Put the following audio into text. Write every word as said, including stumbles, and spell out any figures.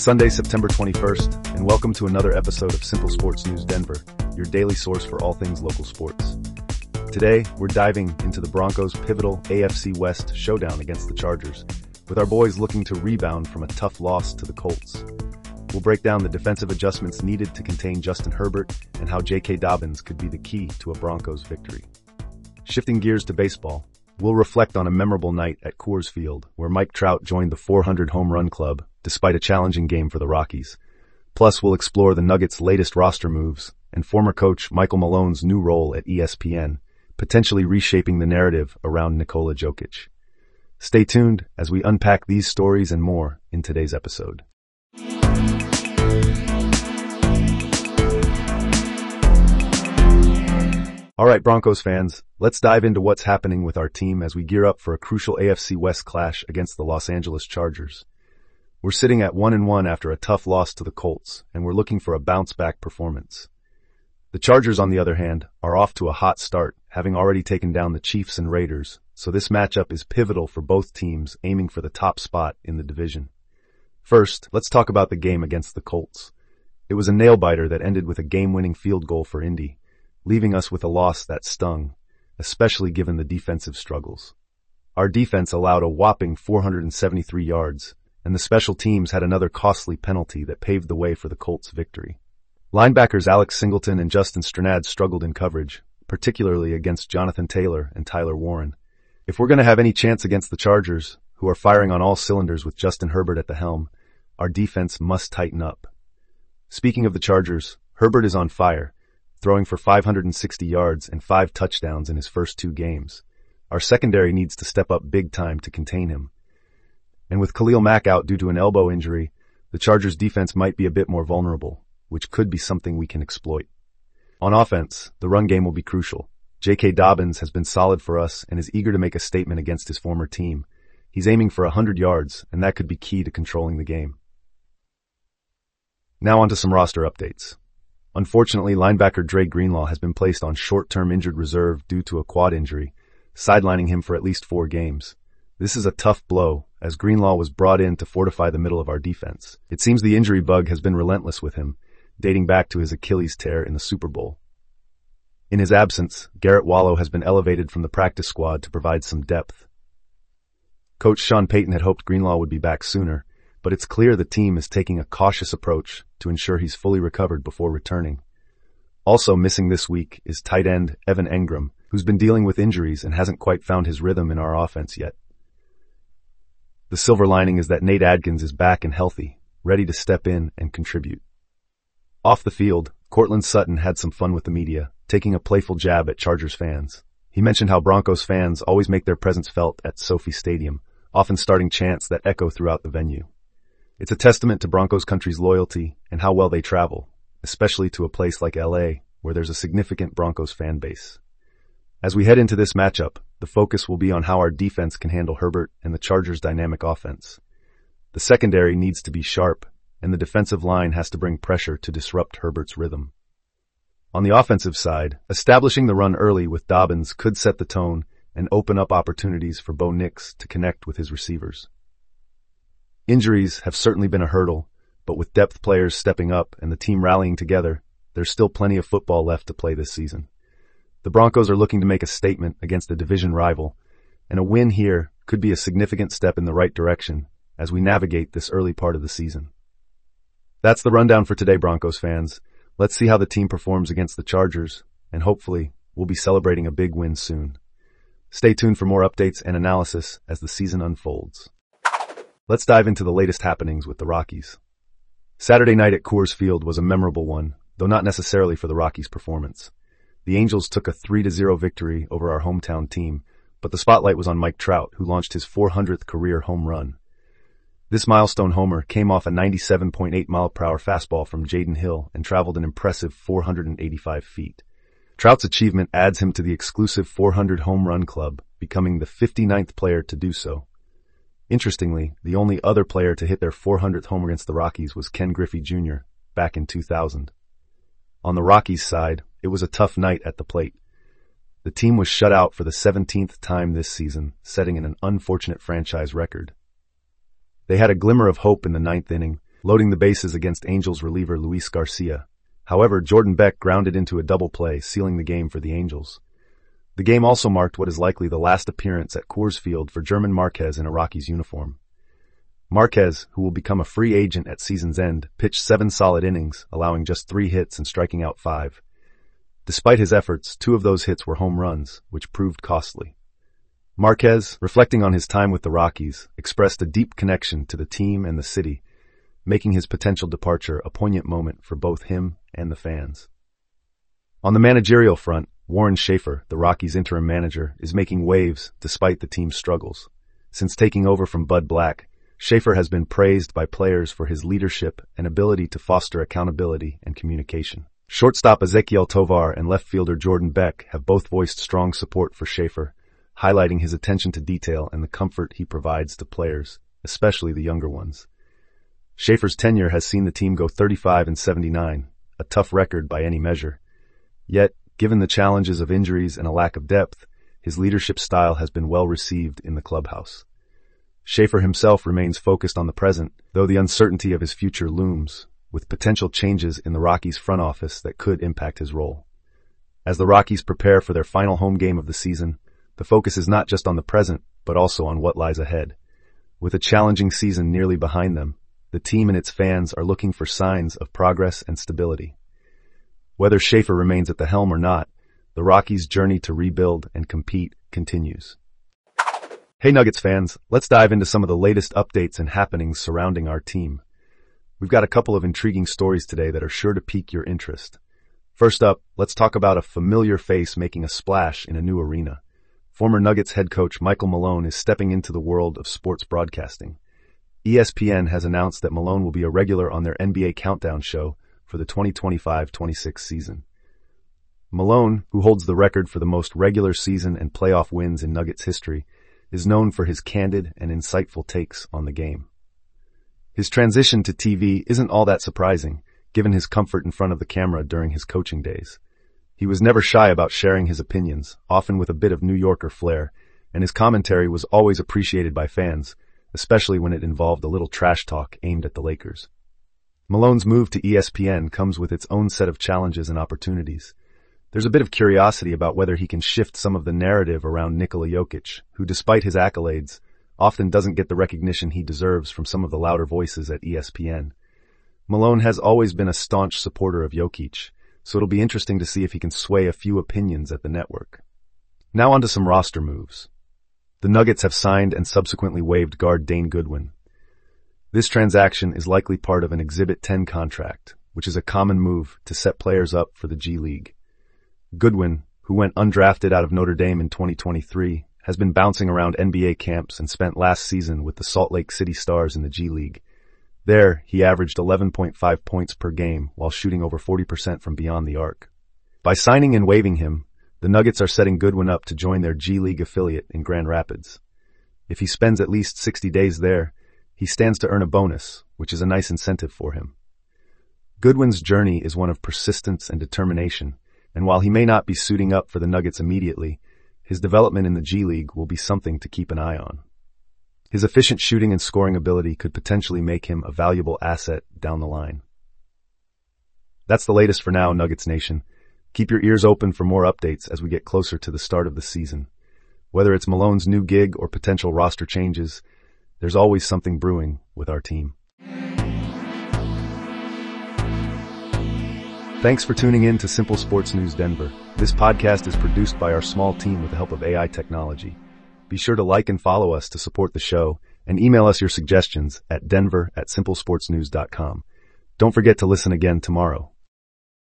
Sunday, September twenty-first, and welcome to another episode of Simple Sports News Denver, your daily source for all things local sports. Today, we're diving into the Broncos' pivotal A F C West showdown against the Chargers, with our boys looking to rebound from a tough loss to the Colts. We'll break down the defensive adjustments needed to contain Justin Herbert and how J K. Dobbins could be the key to a Broncos victory. Shifting gears to baseball, we'll reflect on a memorable night at Coors Field, where Mike Trout joined the four hundred home run club, despite a challenging game for the Rockies. Plus, we'll explore the Nuggets' latest roster moves and former coach Michael Malone's new role at E S P N, potentially reshaping the narrative around Nikola Jokic. Stay tuned as we unpack these stories and more in today's episode. All right, Broncos fans, let's dive into what's happening with our team as we gear up for a crucial A F C West clash against the Los Angeles Chargers. We're sitting at one and one after a tough loss to the Colts, and we're looking for a bounce-back performance. The Chargers, on the other hand, are off to a hot start, having already taken down the Chiefs and Raiders, so this matchup is pivotal for both teams aiming for the top spot in the division. First, let's talk about the game against the Colts. It was a nail-biter that ended with a game-winning field goal for Indy, leaving us with a loss that stung, especially given the defensive struggles. Our defense allowed a whopping four hundred seventy-three yards, and the special teams had another costly penalty that paved the way for the Colts' victory. Linebackers Alex Singleton and Justin Strnad struggled in coverage, particularly against Jonathan Taylor and Tyler Warren. If we're going to have any chance against the Chargers, who are firing on all cylinders with Justin Herbert at the helm, our defense must tighten up. Speaking of the Chargers, Herbert is on fire, throwing for five hundred sixty yards and five touchdowns in his first two games. Our secondary needs to step up big time to contain him. And with Khalil Mack out due to an elbow injury, the Chargers' defense might be a bit more vulnerable, which could be something we can exploit. On offense, the run game will be crucial. J K. Dobbins has been solid for us and is eager to make a statement against his former team. He's aiming for one hundred yards, and that could be key to controlling the game. Now onto some roster updates. Unfortunately, linebacker Dre Greenlaw has been placed on short-term injured reserve due to a quad injury, sidelining him for at least four games. This is a tough blow, as Greenlaw was brought in to fortify the middle of our defense. It seems the injury bug has been relentless with him, dating back to his Achilles tear in the Super Bowl. In his absence, Garrett Wallow has been elevated from the practice squad to provide some depth. Coach Sean Payton had hoped Greenlaw would be back sooner, but it's clear the team is taking a cautious approach to ensure he's fully recovered before returning. Also missing this week is tight end Evan Engram, who's been dealing with injuries and hasn't quite found his rhythm in our offense yet. The silver lining is that Nate Adkins is back and healthy, ready to step in and contribute. Off the field, Courtland Sutton had some fun with the media, taking a playful jab at Chargers fans. He mentioned how Broncos fans always make their presence felt at Sophie Stadium, often starting chants that echo throughout the venue. It's a testament to Broncos country's loyalty and how well they travel, especially to a place like L A, where there's a significant Broncos fan base. As we head into this matchup, the focus will be on how our defense can handle Herbert and the Chargers' dynamic offense. The secondary needs to be sharp, and the defensive line has to bring pressure to disrupt Herbert's rhythm. On the offensive side, establishing the run early with Dobbins could set the tone and open up opportunities for Bo Nix to connect with his receivers. Injuries have certainly been a hurdle, but with depth players stepping up and the team rallying together, there's still plenty of football left to play this season. The Broncos are looking to make a statement against a division rival, and a win here could be a significant step in the right direction as we navigate this early part of the season. That's the rundown for today, Broncos fans. Let's see how the team performs against the Chargers, and hopefully we'll be celebrating a big win soon. Stay tuned for more updates and analysis as the season unfolds. Let's dive into the latest happenings with the Rockies. Saturday night at Coors Field was a memorable one, though not necessarily for the Rockies' performance. The Angels took a three to zero victory over our hometown team, but the spotlight was on Mike Trout, who launched his four hundredth career home run. This milestone homer came off a ninety-seven point eight mile per hour fastball from Jaden Hill and traveled an impressive four hundred eighty-five feet. Trout's achievement adds him to the exclusive four hundred home run club, becoming the fifty-ninth player to do so. Interestingly, the only other player to hit their four hundredth home against the Rockies was Ken Griffey Junior back in two thousand. On the Rockies' side, it was a tough night at the plate. The team was shut out for the seventeenth time this season, setting an unfortunate franchise record. They had a glimmer of hope in the ninth inning, loading the bases against Angels reliever Luis Garcia. However, Jordan Beck grounded into a double play, sealing the game for the Angels. The game also marked what is likely the last appearance at Coors Field for German Marquez in a Rockies uniform. Marquez, who will become a free agent at season's end, pitched seven solid innings, allowing just three hits and striking out five. Despite his efforts, two of those hits were home runs, which proved costly. Marquez, reflecting on his time with the Rockies, expressed a deep connection to the team and the city, making his potential departure a poignant moment for both him and the fans. On the managerial front, Warren Schaefer, the Rockies' interim manager, is making waves despite the team's struggles. Since taking over from Bud Black, Schaefer has been praised by players for his leadership and ability to foster accountability and communication. Shortstop Ezequiel Tovar and left fielder Jordan Beck have both voiced strong support for Schaefer, highlighting his attention to detail and the comfort he provides to players, especially the younger ones. Schaefer's tenure has seen the team go thirty-five and seventy-nine, a tough record by any measure. Yet, given the challenges of injuries and a lack of depth, his leadership style has been well received in the clubhouse. Schaefer himself remains focused on the present, though the uncertainty of his future looms, with potential changes in the Rockies' front office that could impact his role. As the Rockies prepare for their final home game of the season, the focus is not just on the present, but also on what lies ahead. With a challenging season nearly behind them, the team and its fans are looking for signs of progress and stability. Whether Schaefer remains at the helm or not, the Rockies' journey to rebuild and compete continues. Hey Nuggets fans, let's dive into some of the latest updates and happenings surrounding our team. We've got a couple of intriguing stories today that are sure to pique your interest. First up, let's talk about a familiar face making a splash in a new arena. Former Nuggets head coach Michael Malone is stepping into the world of sports broadcasting. E S P N has announced that Malone will be a regular on their N B A Countdown show for the twenty twenty-five twenty-six season. Malone, who holds the record for the most regular season and playoff wins in Nuggets history, is known for his candid and insightful takes on the game. His transition to T V isn't all that surprising, given his comfort in front of the camera during his coaching days. He was never shy about sharing his opinions, often with a bit of New Yorker flair, and his commentary was always appreciated by fans, especially when it involved a little trash talk aimed at the Lakers. Malone's move to E S P N comes with its own set of challenges and opportunities. There's a bit of curiosity about whether he can shift some of the narrative around Nikola Jokic, who, despite his accolades, often doesn't get the recognition he deserves from some of the louder voices at E S P N. Malone has always been a staunch supporter of Jokic, so it'll be interesting to see if he can sway a few opinions at the network. Now onto some roster moves. The Nuggets have signed and subsequently waived guard Dane Goodwin. This transaction is likely part of an Exhibit ten contract, which is a common move to set players up for the G League. Goodwin, who went undrafted out of Notre Dame in twenty twenty-three, has been bouncing around N B A camps and spent last season with the Salt Lake City Stars in the G League. There, he averaged eleven point five points per game while shooting over forty percent from beyond the arc. By signing and waiving him, the Nuggets are setting Goodwin up to join their G League affiliate in Grand Rapids. If he spends at least sixty days there, he stands to earn a bonus, which is a nice incentive for him. Goodwin's journey is one of persistence and determination, and while he may not be suiting up for the Nuggets immediately, his development in the G League will be something to keep an eye on. His efficient shooting and scoring ability could potentially make him a valuable asset down the line. That's the latest for now, Nuggets Nation. Keep your ears open for more updates as we get closer to the start of the season. Whether it's Malone's new gig or potential roster changes, there's always something brewing with our team. Thanks for tuning in to Simple Sports News Denver. This podcast is produced by our small team with the help of A I technology. Be sure to like and follow us to support the show, and email us your suggestions at denver at simple sports news dot com. Don't forget to listen again tomorrow.